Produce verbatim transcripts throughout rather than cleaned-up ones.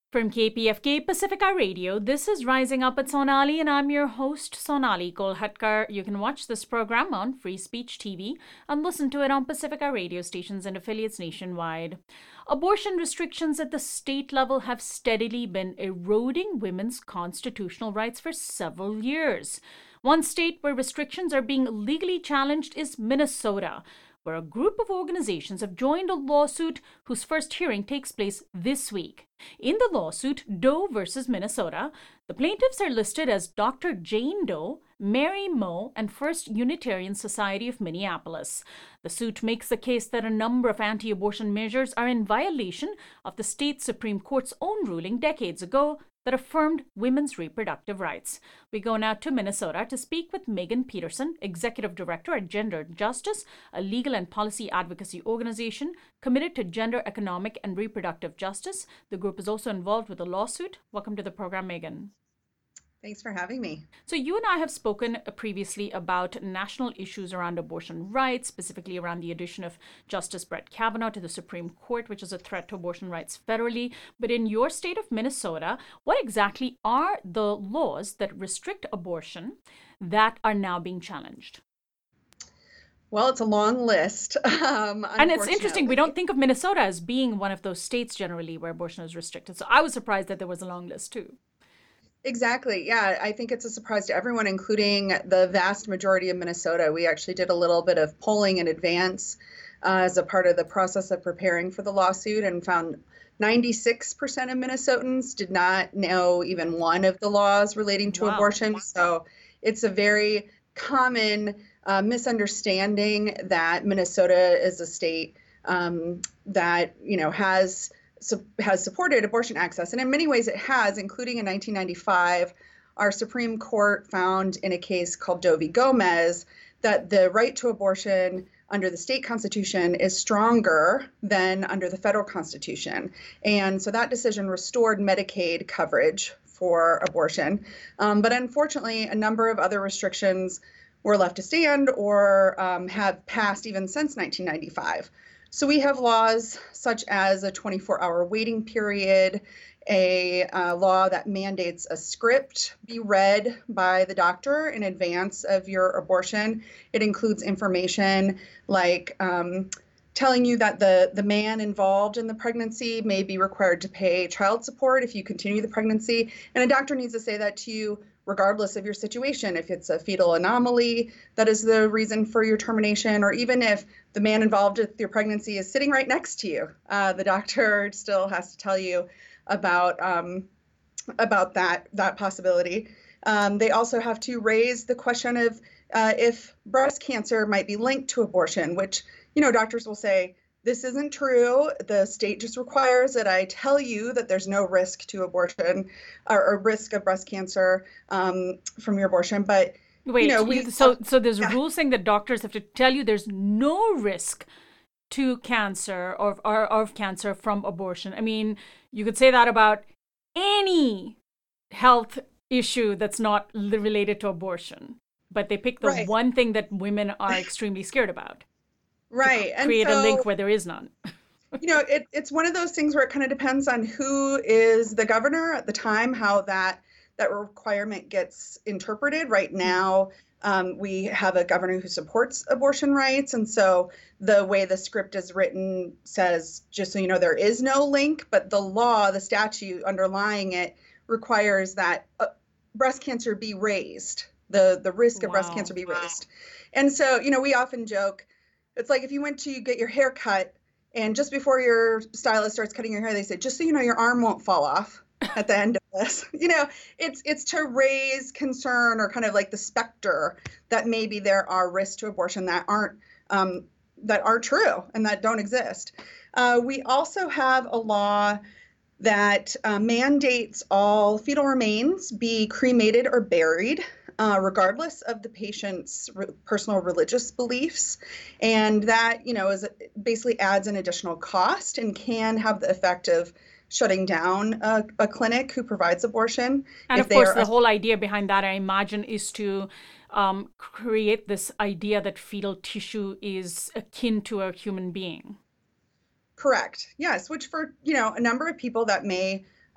From K P F K Pacifica Radio, this is Rising Up at Sonali, and I'm your host, Sonali Kolhatkar. You can watch this program on Free Speech T V and listen to it on Pacifica radio stations and affiliates nationwide. Abortion restrictions at the state level have steadily been eroding women's constitutional rights for several years. One state where restrictions are being legally challenged is Minnesota, where a group of organizations have joined a lawsuit whose first hearing takes place this week. In the lawsuit, Doe versus Minnesota, the plaintiffs are listed as Doctor Jane Doe, Mary Moe, and First Unitarian Society of Minneapolis. The suit makes the case that a number of anti-abortion measures are in violation of the state Supreme Court's own ruling decades ago that affirmed women's reproductive rights. We go now to Minnesota to speak with Megan Peterson, Executive Director at Gender Justice, a legal and policy advocacy organization committed to gender, economic, and reproductive justice. The group is also involved with a lawsuit. Welcome to the program, Megan. Thanks for having me. So you and I have spoken previously about national issues around abortion rights, specifically around the addition of Justice Brett Kavanaugh to the Supreme Court, which is a threat to abortion rights federally. But in your state of Minnesota, what exactly are the laws that restrict abortion that are now being challenged? Well, it's a long list. Um, and it's interesting, we don't think of Minnesota as being one of those states generally where abortion is restricted. So I was surprised that there was a long list too. Exactly. Yeah, I think it's a surprise to everyone, including the vast majority of Minnesota. We actually did a little bit of polling in advance uh, as a part of the process of preparing for the lawsuit and found ninety-six percent of Minnesotans did not know even one of the laws relating to wow. abortion. So it's a very common uh, misunderstanding that Minnesota is a state um, that, you know, has has supported abortion access. And in many ways it has, including in nineteen ninety-five, our Supreme Court found in a case called Doe v. Gomez that the right to abortion under the state constitution is stronger than under the federal constitution. And so that decision restored Medicaid coverage for abortion. Um, but unfortunately, a number of other restrictions were left to stand or um, have passed even since nineteen ninety-five. So we have laws such as a twenty-four hour waiting period, a uh, law that mandates a script be read by the doctor in advance of your abortion. It includes information like um, telling you that the, the man involved in the pregnancy may be required to pay child support if you continue the pregnancy. And a doctor needs to say that to you regardless of your situation, if it's a fetal anomaly that is the reason for your termination, or even if the man involved with your pregnancy is sitting right next to you, uh, the doctor still has to tell you about um, about that that possibility. Um, they also have to raise the question of uh, if breast cancer might be linked to abortion, which, you know, doctors will say, this isn't true. The state just requires that I tell you that there's no risk to abortion or, or risk of breast cancer um, from your abortion. But, Wait, you know, we so so there's yeah. rules saying that doctors have to tell you there's no risk to cancer or, or, or of cancer from abortion. I mean, you could say that about any health issue that's not related to abortion, but they pick the right. one thing that women are extremely scared about. Right. And create so, a link where there is none. you know, it, it's one of those things where it kind of depends on who is the governor at the time, how that that requirement gets interpreted. Right now, um, we have a governor who supports abortion rights. And so the way the script is written says, just so you know, there is no link, but the law, the statute underlying it requires that uh, breast cancer be raised, the, the risk of wow. breast cancer be raised. And so, you know, we often joke, it's like if you went to get your hair cut and just before your stylist starts cutting your hair, they say, just so you know, your arm won't fall off at the end of this. You know, it's it's to raise concern or kind of like the specter that maybe there are risks to abortion that aren't um, that are true and that don't exist. Uh, we also have a law that uh, mandates all fetal remains be cremated or buried, uh, regardless of the patient's re- personal religious beliefs. And that, you know, is basically adds an additional cost and can have the effect of shutting down a, a clinic who provides abortion. And of course, the whole idea behind that, I imagine, is to um, create this idea that fetal tissue is akin to a human being. Correct. Yes, which for, you know, a number of people that may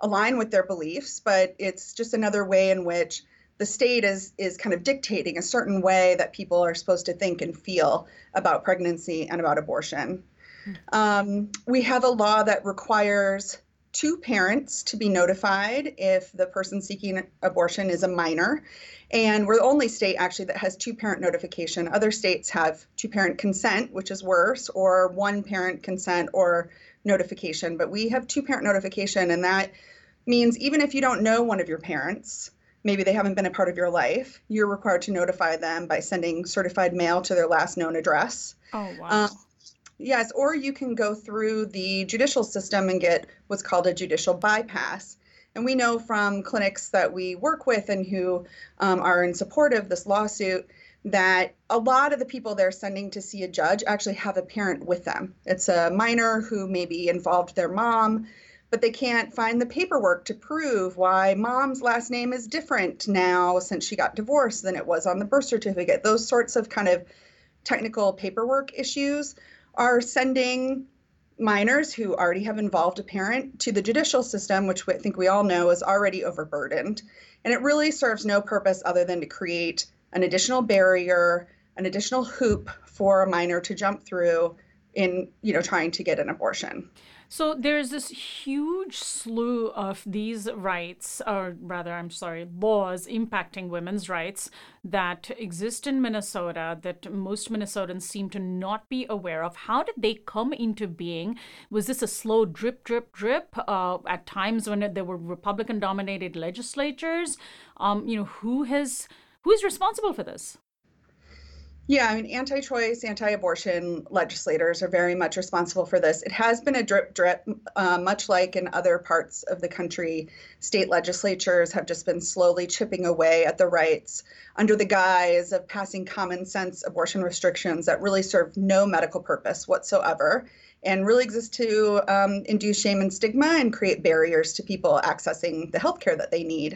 align with their beliefs, but it's just another way in which the state is is kind of dictating a certain way that people are supposed to think and feel about pregnancy and about abortion. Um, we have a law that requires two parents to be notified if the person seeking abortion is a minor. And we're the only state actually that has two parent notification. Other states have two parent consent, which is worse, or one parent consent or notification. But we have two parent notification, and that means even if you don't know one of your parents, maybe they haven't been a part of your life, you're required to notify them by sending certified mail to their last known address. Oh, wow. Um, yes, or you can go through the judicial system and get what's called a judicial bypass. And we know from clinics that we work with and who um, are in support of this lawsuit that a lot of the people they're sending to see a judge actually have a parent with them. It's a minor who maybe involved their mom, but they can't find the paperwork to prove why mom's last name is different now since she got divorced than it was on the birth certificate. Those sorts of kind of technical paperwork issues are sending minors who already have involved a parent to the judicial system, which I think we all know is already overburdened. And it really serves no purpose other than to create an additional barrier, an additional hoop for a minor to jump through in, you know, trying to get an abortion. So there's this huge slew of these rights, or rather, I'm sorry, laws impacting women's rights that exist in Minnesota that most Minnesotans seem to not be aware of. How did they come into being? Was this a slow drip, drip, drip uh, at times when there were Republican-dominated legislatures? Um, you know, who has who is responsible for this? Yeah, I mean, anti-choice, anti-abortion legislators are very much responsible for this. It has been a drip drip, uh, much like in other parts of the country. State legislatures have just been slowly chipping away at the rights under the guise of passing common sense abortion restrictions that really serve no medical purpose whatsoever and really exist to um, induce shame and stigma and create barriers to people accessing the healthcare that they need.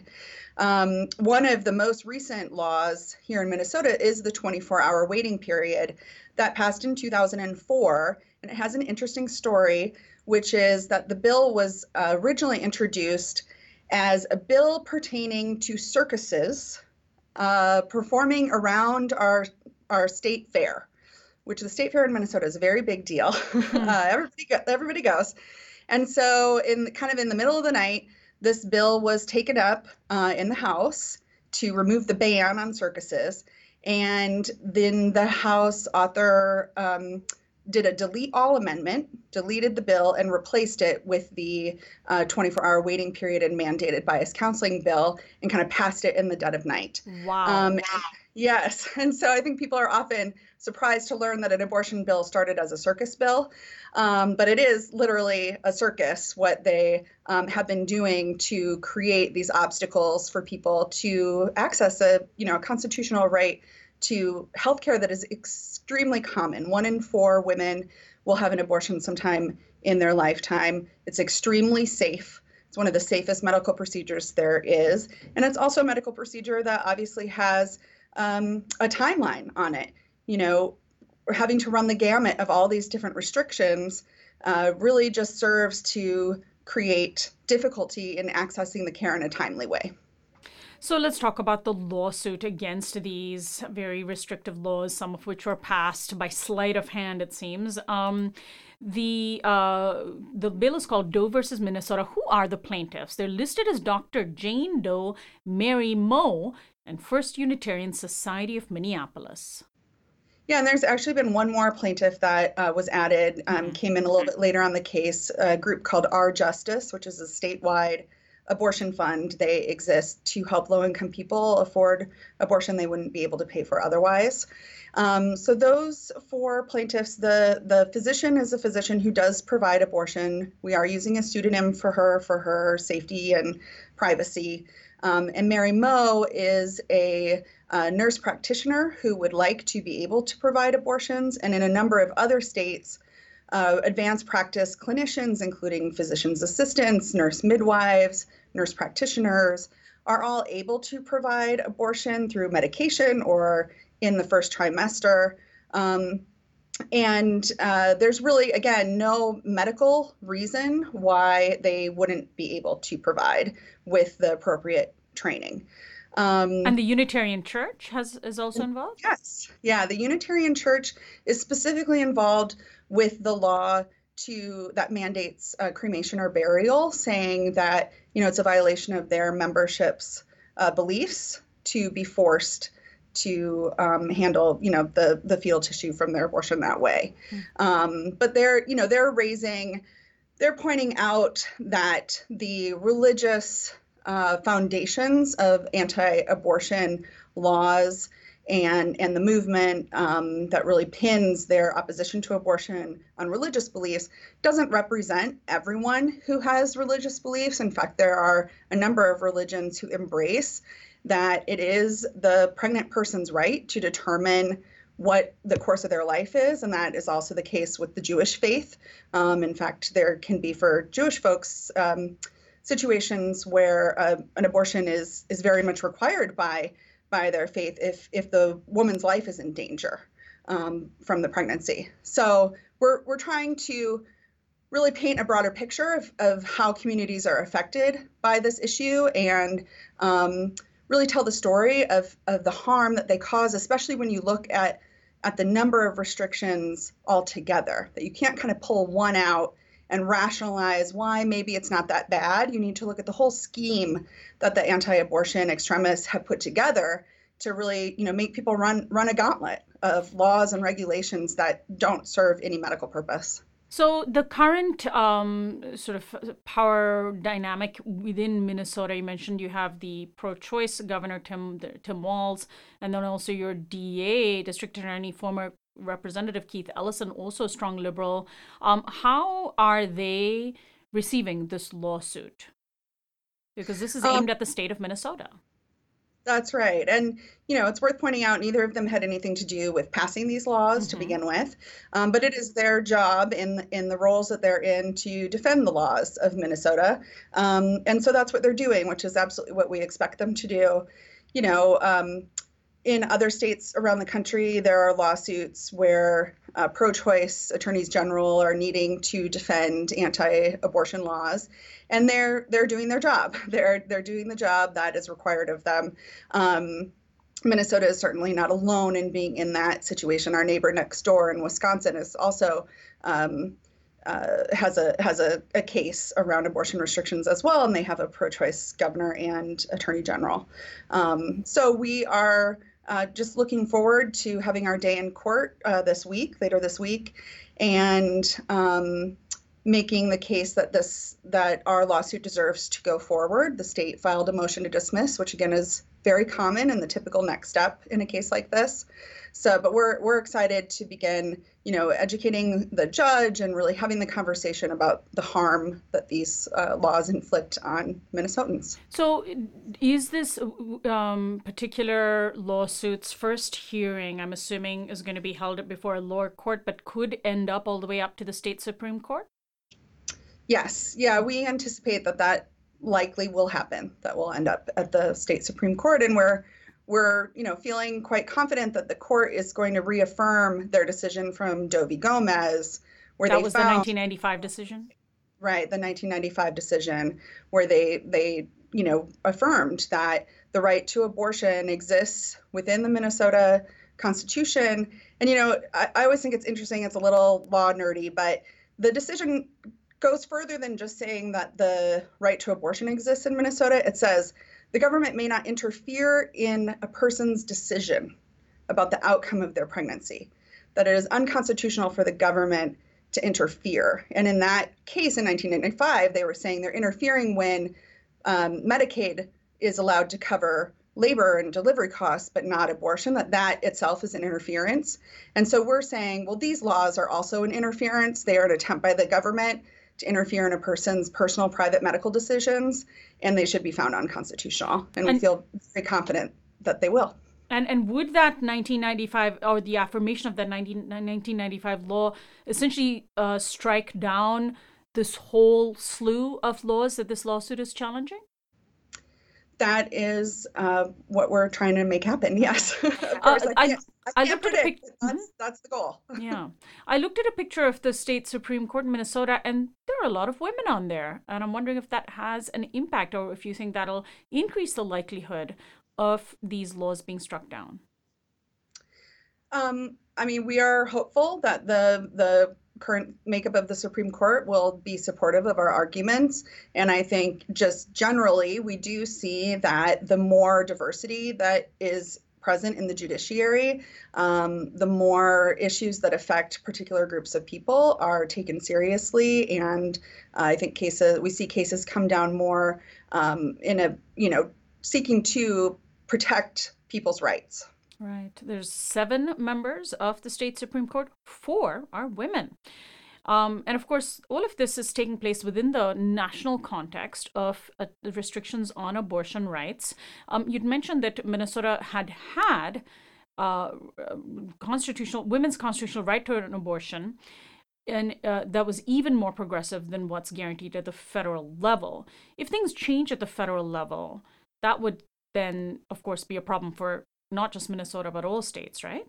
Um, one of the most recent laws here in Minnesota is the twenty-four hour waiting period that passed in two thousand four. And it has an interesting story, which is that the bill was uh, originally introduced as a bill pertaining to circuses uh, performing around our, our state fair, which the state fair in Minnesota is a very big deal. Mm-hmm. uh, everybody, go, everybody goes. And so in kind of in the middle of the night, this bill was taken up uh, in the House to remove the ban on circuses. And then the House author um, did a delete all amendment, deleted the bill, and replaced it with the uh, twenty-four hour waiting period and mandated bias counseling bill and kind of passed it in the dead of night. Wow. Um, yes. And so I think people are often surprised to learn that an abortion bill started as a circus bill. Um, but it is literally a circus, what they um, have been doing to create these obstacles for people to access a, you know, constitutional right to healthcare that is extremely common. One in four women will have an abortion sometime in their lifetime. It's extremely safe. It's one of the safest medical procedures there is. And it's also a medical procedure that obviously has um, a timeline on it. You know, having to run the gamut of all these different restrictions uh, really just serves to create difficulty in accessing the care in a timely way. So let's talk about the lawsuit against these very restrictive laws, some of which were passed by sleight of hand, it seems. Um, the uh, the bill is called Doe versus Minnesota. Who are the plaintiffs? They're listed as Doctor Jane Doe, Mary Moe, and First Unitarian Society of Minneapolis. Yeah, and there's actually been one more plaintiff that uh, was added, um, mm-hmm. came in a little bit later on the case, a group called Our Justice, which is a statewide abortion fund. They exist to help low-income people afford abortion they wouldn't be able to pay for otherwise. Um, so those four plaintiffs, the, the physician is a physician who does provide abortion. We are using a pseudonym for her for her safety and privacy. Um, and Mary Moe is a uh, nurse practitioner who would like to be able to provide abortions. And in a number of other states, uh, advanced practice clinicians, including physician's assistants, nurse midwives, nurse practitioners, are all able to provide abortion through medication or in the first trimester. Um, and uh, there's really, again, no medical reason why they wouldn't be able to provide with the appropriate training. Um, And the Unitarian Church has is also involved? yes, yeah, the Unitarian Church is specifically involved with the law to that mandates uh, cremation or burial, saying that, you know, it's a violation of their membership's uh, beliefs to be forced to um, handle, you know, the the fetal tissue from their abortion that way. Mm. Um, but they're, you know, they're raising, they're pointing out that the religious uh, foundations of anti-abortion laws and and the movement um, that really pins their opposition to abortion on religious beliefs doesn't represent everyone who has religious beliefs. In fact, there are a number of religions who embrace that it is the pregnant person's right to determine what the course of their life is, and that is also the case with the Jewish faith. Um, in fact, there can be for Jewish folks um, situations where uh, an abortion is is very much required by by their faith if if the woman's life is in danger um, from the pregnancy. So we're we're trying to really paint a broader picture of, of how communities are affected by this issue, and um, really tell the story of, of the harm that they cause, especially when you look at, at the number of restrictions altogether, that you can't kind of pull one out and rationalize why maybe it's not that bad. You need to look at the whole scheme that the anti-abortion extremists have put together to really, you know, make people run run a gauntlet of laws and regulations that don't serve any medical purpose. So the current um, sort of power dynamic within Minnesota, you mentioned you have the pro-choice governor, Tim Tim Walz, and then also your D A, district attorney, former Representative Keith Ellison, also a strong liberal. Um, how are they receiving this lawsuit? Because this is aimed um, at the state of Minnesota. That's right. And, you know, it's worth pointing out neither of them had anything to do with passing these laws mm-hmm. to begin with. Um, but it is their job in, in the roles that they're in to defend the laws of Minnesota. Um, and so that's what they're doing, which is absolutely what we expect them to do. You know, um, in other states around the country, there are lawsuits where uh, pro-choice attorneys general are needing to defend anti-abortion laws, and they're they're doing their job. They're they're doing the job that is required of them. Um, Minnesota is certainly not alone in being in that situation. Our neighbor next door in Wisconsin is also um, uh, has a has a, a case around abortion restrictions as well, and they have a pro-choice governor and attorney general. Um, so we are Uh, just looking forward to having our day in court uh, this week, later this week, and um, making the case that this that our lawsuit deserves to go forward. The state filed a motion to dismiss, which again is very common and the typical next step in a case like this. So, but we're we're excited to begin, you know, educating the judge and really having the conversation about the harm that these uh, laws inflict on Minnesotans. So, is this um, particular lawsuit's first hearing, I'm assuming, is going to be held before a lower court, but could end up all the way up to the state Supreme Court? Yes, yeah, we anticipate that that likely will happen. That will end up at the state Supreme Court, and we're We're, you know, feeling quite confident that the court is going to reaffirm their decision from Doe v. Gomez, where that they was found, the nineteen ninety-five decision. Right, the nineteen ninety-five decision, where they they you know affirmed that the right to abortion exists within the Minnesota Constitution. And you know, I, I always think it's interesting. It's a little law nerdy, but the decision goes further than just saying that the right to abortion exists in Minnesota. It says the government may not interfere in a person's decision about the outcome of their pregnancy, that it is unconstitutional for the government to interfere. And in that case in nineteen ninety-five, they were saying they're interfering when um, Medicaid is allowed to cover labor and delivery costs, but not abortion, that that itself is an interference. And so we're saying, well, these laws are also an interference. They are an attempt by the government to interfere in a person's personal private medical decisions, and they should be found unconstitutional. And, and we feel very confident that they will. And and would that nineteen ninety-five, or the affirmation of that nineteen ninety-five law, essentially uh, strike down this whole slew of laws that this lawsuit is challenging? That is uh, what we're trying to make happen, yes. Of course, uh, I I, can't I I can't looked at a predict. pic. But Mhm. that's that's the goal. Yeah. I looked at a picture of the state Supreme Court in Minnesota, and there are a lot of women on there. And I'm wondering if that has an impact or if you think that'll increase the likelihood of these laws being struck down. Um, I mean, we are hopeful that the the current makeup of the Supreme Court will be supportive of our arguments. And I think just generally, we do see that the more diversity that is present in the judiciary, um, the more issues that affect particular groups of people are taken seriously. And uh, I think cases we see cases come down more um, in a you know seeking to protect people's rights. Right. There's seven members of the state Supreme Court. Four are women. Um, and of course, all of this is taking place within the national context of uh, the restrictions on abortion rights. Um, you'd mentioned that Minnesota had had uh, constitutional women's constitutional right to an abortion, and uh, that was even more progressive than what's guaranteed at the federal level. If things change at the federal level, that would then, of course, be a problem for not just Minnesota, but all states, right?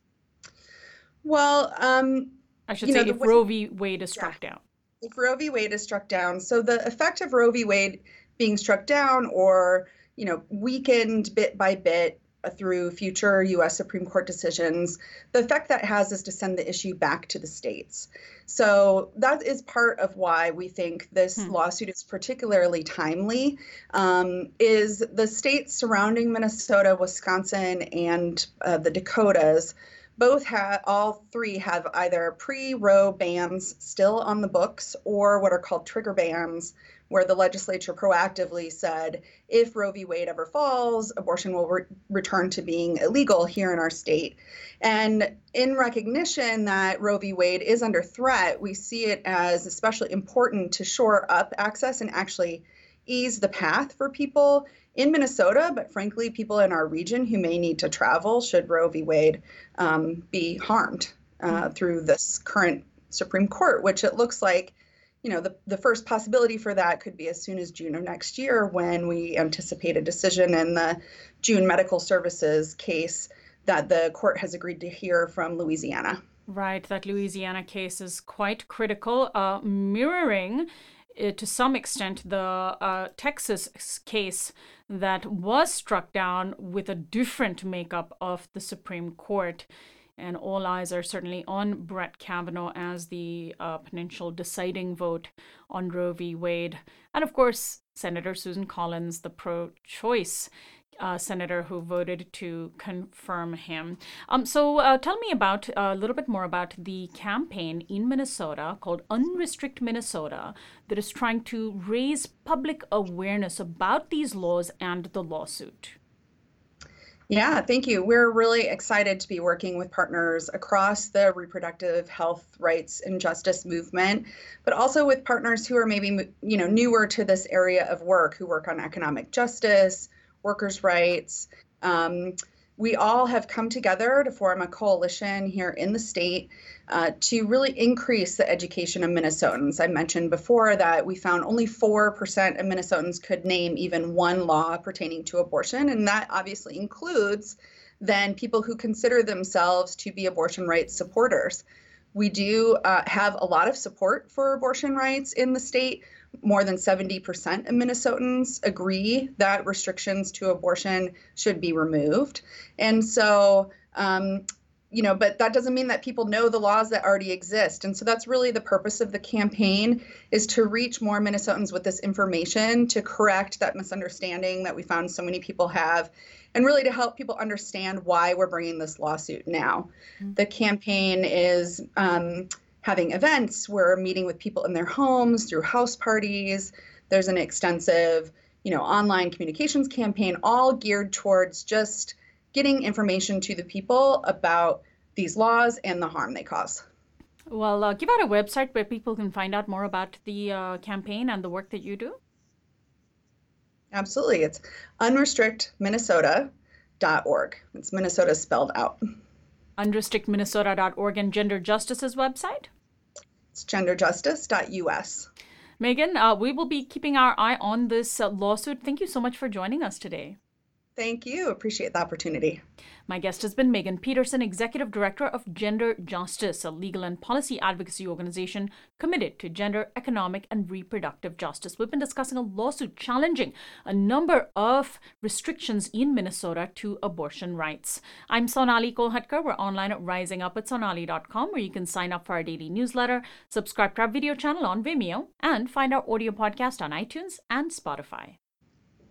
Well, um, I should you say know, the if way, Roe v. Wade is yeah, struck down. if Roe v. Wade is struck down, so the effect of Roe v. Wade being struck down or, you know, weakened bit by bit uh, through future U S Supreme Court decisions, the effect that has is to send the issue back to the states. So that is part of why we think this Hmm. lawsuit is particularly timely, um, is the states surrounding Minnesota, Wisconsin, and uh, the Dakotas both have, all three have either pre-Roe bans still on the books or what are called trigger bans, where the legislature proactively said, if Roe v. Wade ever falls, abortion will re- return to being illegal here in our state. And in recognition that Roe v. Wade is under threat, we see it as especially important to shore up access and actually ease the path for people in Minnesota, but frankly, people in our region who may need to travel should Roe v. Wade um, be harmed uh, through this current Supreme Court, which it looks like, you know, the, the first possibility for that could be as soon as June of next year when we anticipate a decision in the June Medical Services case that the court has agreed to hear from Louisiana. Right, that Louisiana case is quite critical, uh, mirroring uh, to some extent the uh, Texas case that was struck down with a different makeup of the Supreme Court. And all eyes are certainly on Brett Kavanaugh as the uh, potential deciding vote on Roe v. Wade. And of course, Senator Susan Collins, the pro-choice uh, senator who voted to confirm him. Um, so uh, tell me about uh, a little bit more about the campaign in Minnesota called Unrestrict Minnesota that is trying to raise public awareness about these laws and the lawsuit. Yeah, thank you. We're really excited to be working with partners across the reproductive health rights and justice movement, but also with partners who are maybe, you know, newer to this area of work, who work on economic justice, workers' rights. Um, we all have come together to form a coalition here in the state uh, to really increase the education of Minnesotans. I mentioned before that we found only four percent of Minnesotans could name even one law pertaining to abortion, and that obviously includes then people who consider themselves to be abortion rights supporters. We do uh, have a lot of support for abortion rights in the state. More than seventy percent of Minnesotans agree that restrictions to abortion should be removed. And so, um, you know, but that doesn't mean that people know the laws that already exist. And so that's really the purpose of the campaign, is to reach more Minnesotans with this information, to correct that misunderstanding that we found so many people have, and really to help people understand why we're bringing this lawsuit now. Mm-hmm. The campaign is um, having events. We're meeting with people in their homes through house parties. There's an extensive, you know, online communications campaign, all geared towards just getting information to the people about these laws and the harm they cause. Well, uh, give out a website where people can find out more about the uh, campaign and the work that you do. Absolutely. It's unrestrict minnesota dot org. It's Minnesota spelled out. unrestrict minnesota dot org, and Gender Justice's website? It's gender justice dot U S. Megan, uh, we will be keeping our eye on this uh, lawsuit. Thank you so much for joining us today. Thank you. Appreciate the opportunity. My guest has been Megan Peterson, Executive Director of Gender Justice, a legal and policy advocacy organization committed to gender, economic, and reproductive justice. We've been discussing a lawsuit challenging a number of restrictions in Minnesota to abortion rights. I'm Sonali Kolhatkar. We're online at rising up at sonali dot com, where you can sign up for our daily newsletter, subscribe to our video channel on Vimeo, and find our audio podcast on iTunes and Spotify.